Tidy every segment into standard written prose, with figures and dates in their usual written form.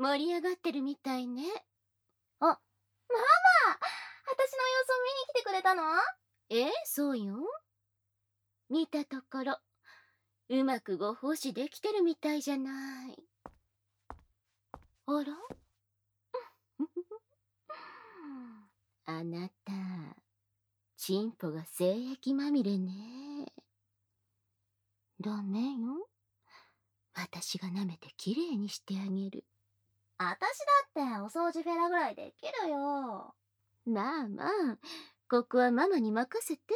盛り上がってるみたいね。 あ、ママ、私の様子を見に来てくれたの？ そうよ。見たところ、うまくご奉仕できてるみたいじゃない。あらあなた、チンポが精液まみれね。ダメよ。私が舐めてきれいにしてあげる。 私だってお掃除フェラぐらいできるよ。 まあまあ、ここはママに任せて。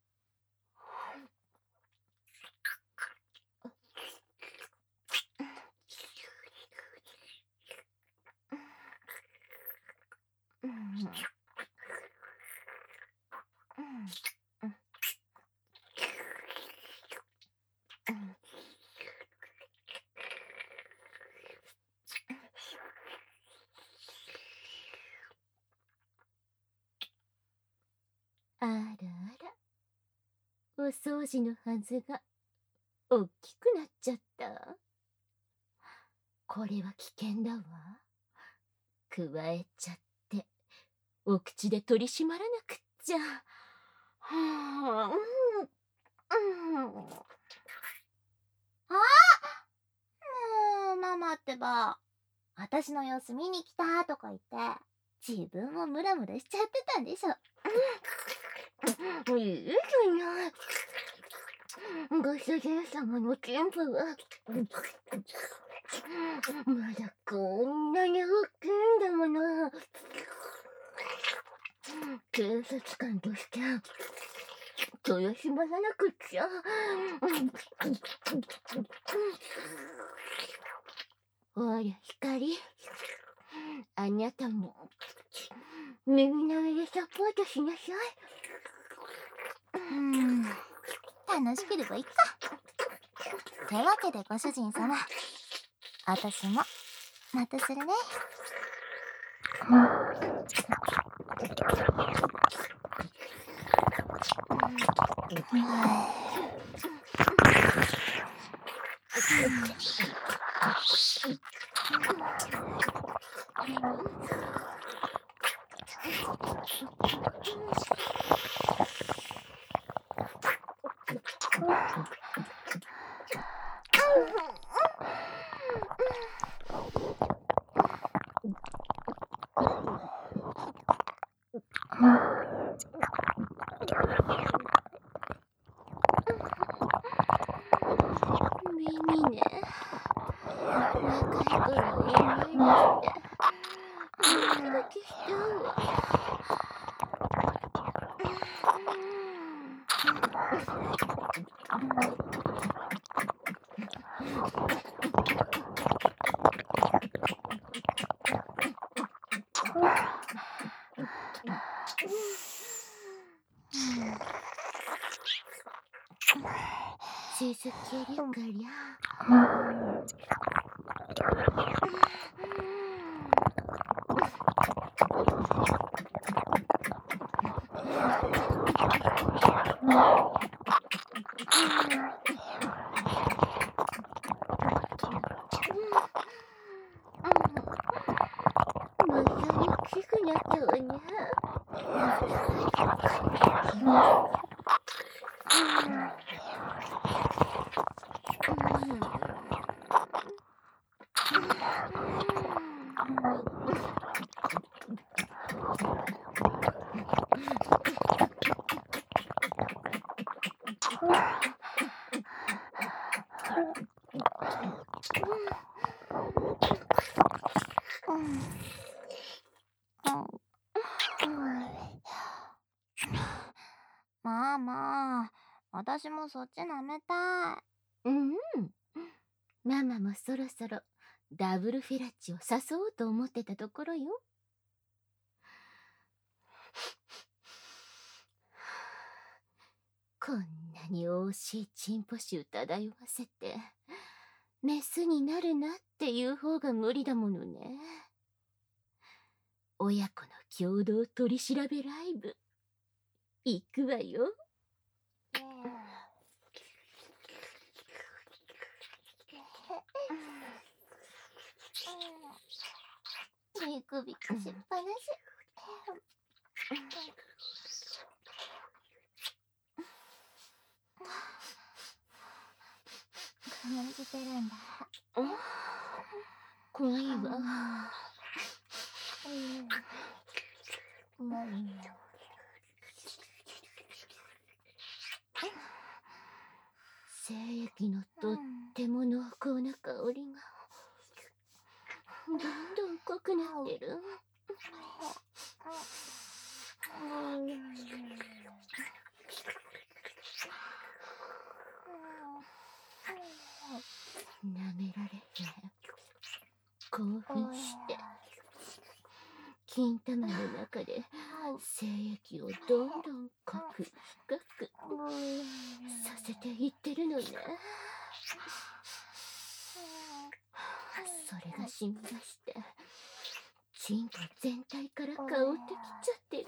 あらあら、お掃除のはずがおっきくなっちゃった。これは危険だわ。くわえちゃってお口で取り締まらなくっちゃ。はあ、 もうママってば、私の様子見に来たとか言って自分もムラムラしちゃってたんでしょ。 いいじゃない。ご主人様のチンポはまだこんなに大きいんだもの。警察官として取り締まらなくっちゃ。ほら光、あなたも右の上でサポートしなさい。 楽しければいいか。てわけでご主人様、私もまたするね。 耳ね、若い頃を思い出してドキドキしたわ。続けるからまた大きくなったわね。 ママ、私もそっち舐めたい。 ママもそろそろダブルフェラッチを誘おうと思ってたところよ。こんなに惜しいチンポ臭漂わせてメスになるなっていう方が無理だものね。親子の共同取り調べライブ行くわよ。 ビクビクしっぱなし。感じてるんだ。 怖いわ。 もういいよ。 精液のとっても濃厚な香りがどんどん濃くなってる。舐められへん。興奮して金玉の中で精液をどんどん濃く深くさせていってるのね。それが染み出してチンコ全体から香ってきちゃってる。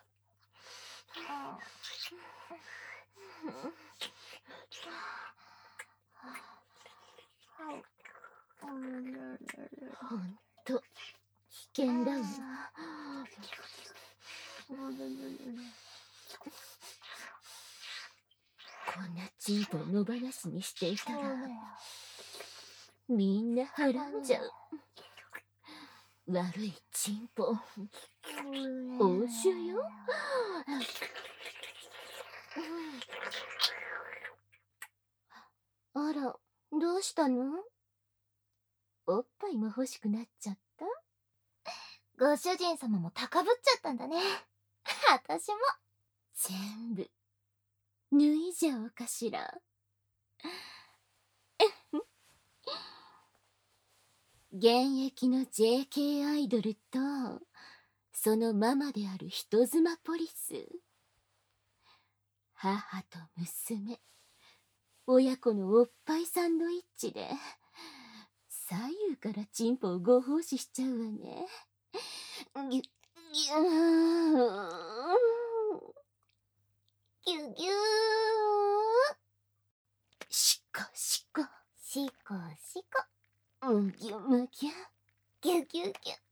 ほんと危険だわ。こんなチンポを野放しにしていたらみんなはらんじゃう。悪いチンポ応酬よ。あら、どうしたの？おっぱいも欲しくなっちゃった？ ご主人様も高ぶっちゃったんだね。私も。 全部脱いじゃおうかしら。現役の JK アイドルとそのママである人妻ポリス、母と娘、親子のおっぱいサンドイッチで左右からチンポをご奉仕しちゃうわね。ぎゅぎゅーギュギュー。 しこしこしこしこ。 むぎゅむぎゅギュギュギュ。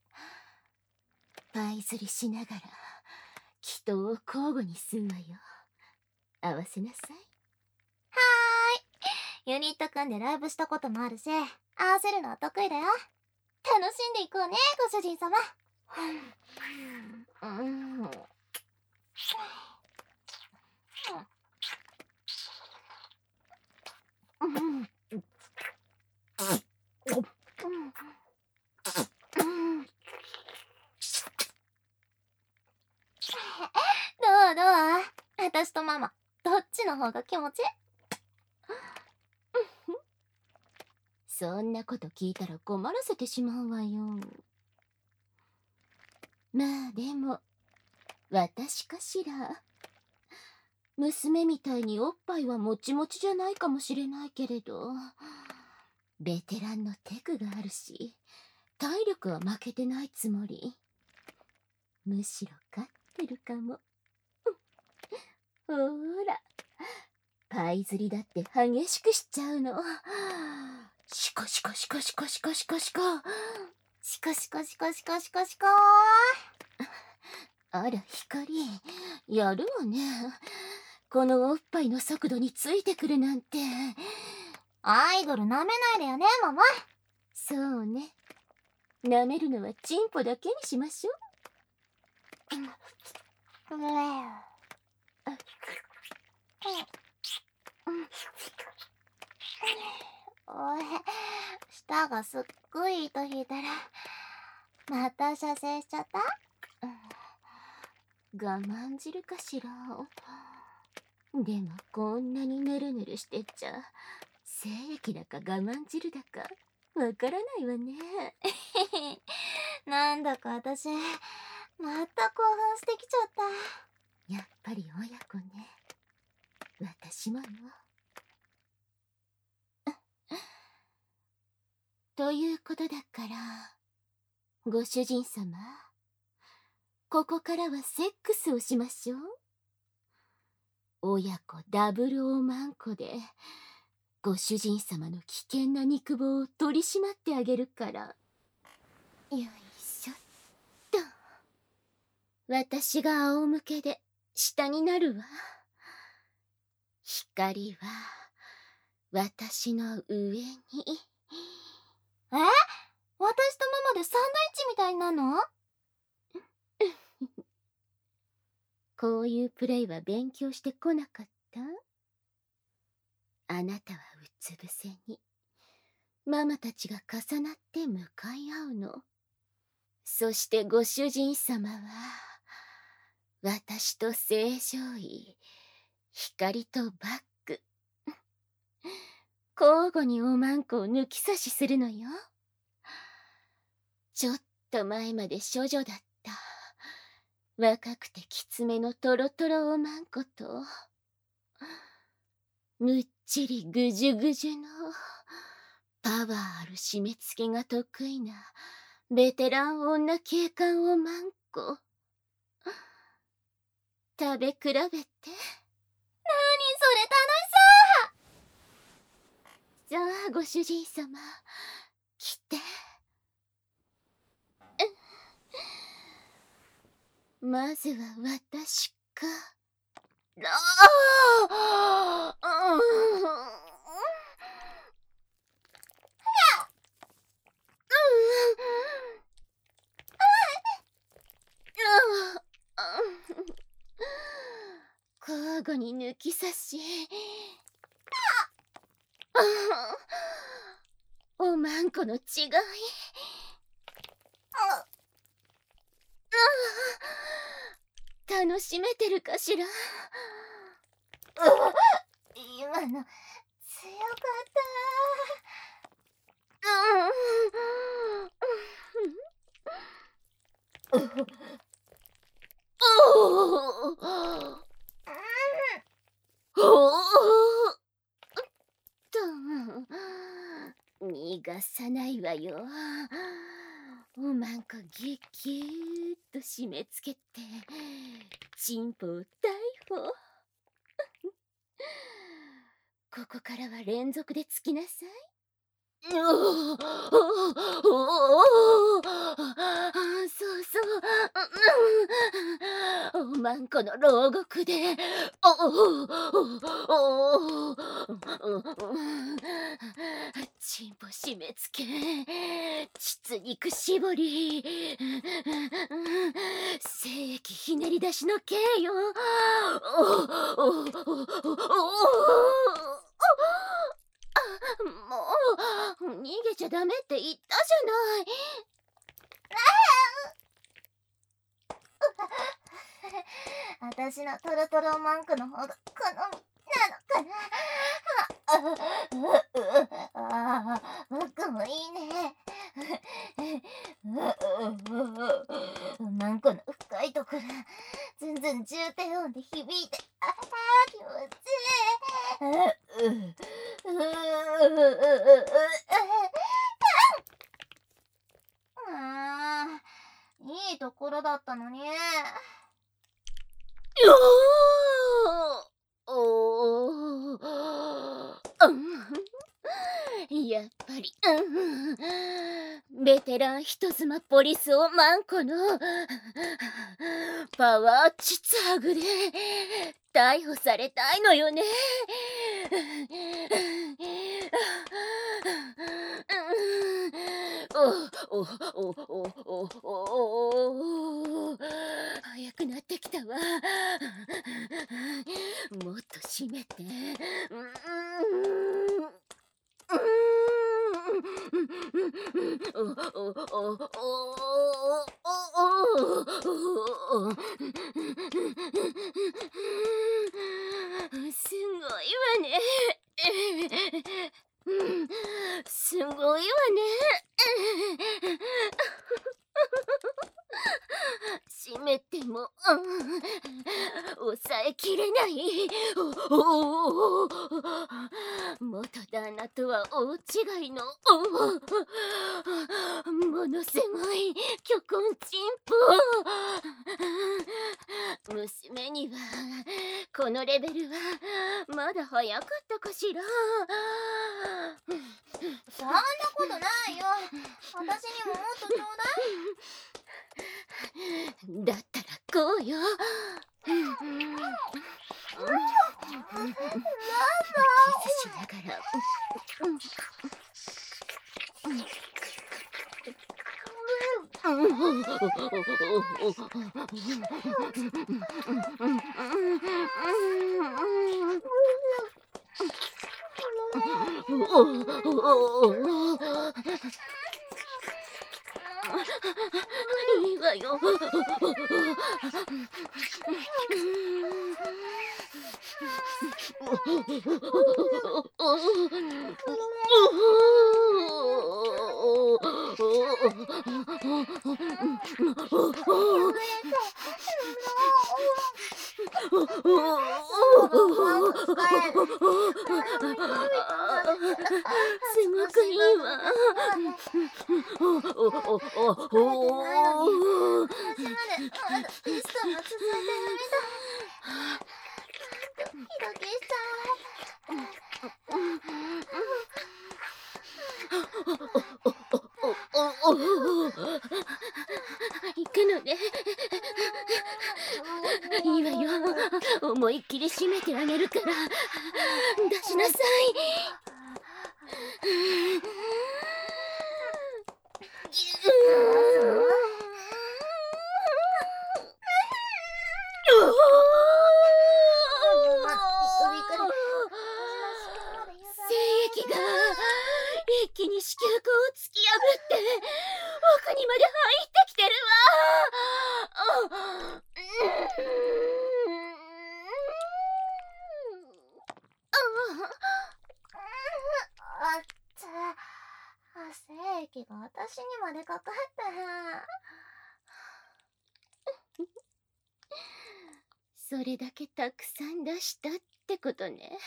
パイ釣りしながら祈祷を交互に吸うわよ。合わせなさい。 はーい。ユニット組んでライブしたこともあるし、合わせるのは得意だよ。楽しんでいこうね、ご主人様。どうどう？私とママ、どっちの方が気持ちいい？ そんなこと聞いたら困らせてしまうわよ。まあでも私かしら。娘みたいにおっぱいはもちもちじゃないかもしれないけれど、ベテランのテクがあるし体力は負けてないつもり。むしろ勝ってるかも。ほら、パイ釣りだって激しくしちゃうの。シコシコシコシコシコシコシコシコシコシコシコシコシコ。 あら光、やるわね。このおっぱいの速度についてくるなんて。 アイドル舐めないでよね、ママ。 そうね。舐めるのはチンポだけにしましょう。 おい、舌がすっごい糸引いたら、また射精しちゃった？ 我慢汁かしら。でもこんなにぬるぬるしてちゃ精液だか我慢汁だかわからないわね。 なんだか私、また興奮してきちゃった。 やっぱり親子ね。私もよ。ということだから、ご主人様、ここからはセックスをしましょう。親子ダブルオーマンコでご主人様の危険な肉棒を取り締まってあげるから。 よいしょっと。私が仰向けで下になるわ。光は私の上に。 私とママでサンドイッチみたいなの？ こういうプレイは勉強してこなかった？あなたはうつ伏せに、ママたちが重なって向かい合うの。そしてご主人様は、私と正常位、光とバック。交互におまんこを抜き差しするのよ。ちょっと前まで処女だった。若くてきつめのトロトロおまんこと、むっちりぐじゅぐじゅの、パワーある締め付けが得意な、ベテラン女警官おまんこ。食べ比べて。 なにそれ、楽しさあ、ご主人様、来て。まずは私か。交互に抜き差し。おまんこの違い。楽しめてるかしら？ 今の強かった。 逃がさないわよ。おまんこぎゅぎゅーっと締め付けて、チンポを逮捕。ここからは連続でつきなさい。そうそう。おまんこの牢獄で。チンポ締め付け、膣肉絞り、精液ひねり出しの刑よ。もう逃げちゃダメって言ったじゃない。 私のトロトロマンクのほど好みなのかな。僕もいいね。マンコの深いところ、ずんずん重低音で響いて、気持ちいい。いいところだったのに。 やっぱり、ベテラン人妻ポリスをマンコのパワーチツハグで逮捕されたいのよね。早くなってきたわ。もっと締めて。すごいわね。すごいわね。閉めても、抑えきれない。元旦那とは大違いの、ものすごい巨根チンポ。娘にはこのレベルはまだ早かったかしら。 そんなことないよ。 私にももっとちょうだい。 だったらこうよ。キスしながら。いいわよ。すごくいいわ。 私までまだテストが続いてるみたい。ドキドキした。 行くのね。いいわよ。思いっきり締めてあげるから出しなさい。精液が一気に子宮口を突き破って奥にまで入ってきてるわ。 精液が私にまでかかって。 それだけたくさん出したってことね。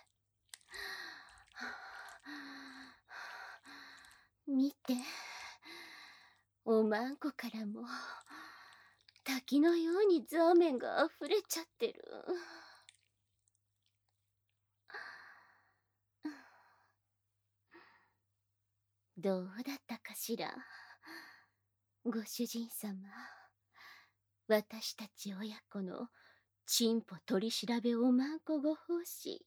見て、おまんこからも滝のようにザーメンがあふれちゃってる。どうだったかしら、ご主人様。私たち親子のチンポ取り調べおまんこご奉仕。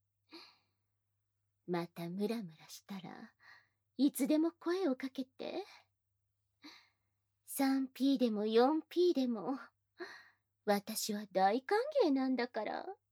またムラムラしたらいつでも声をかけて。3P でも 4P でも私は大歓迎なんだから。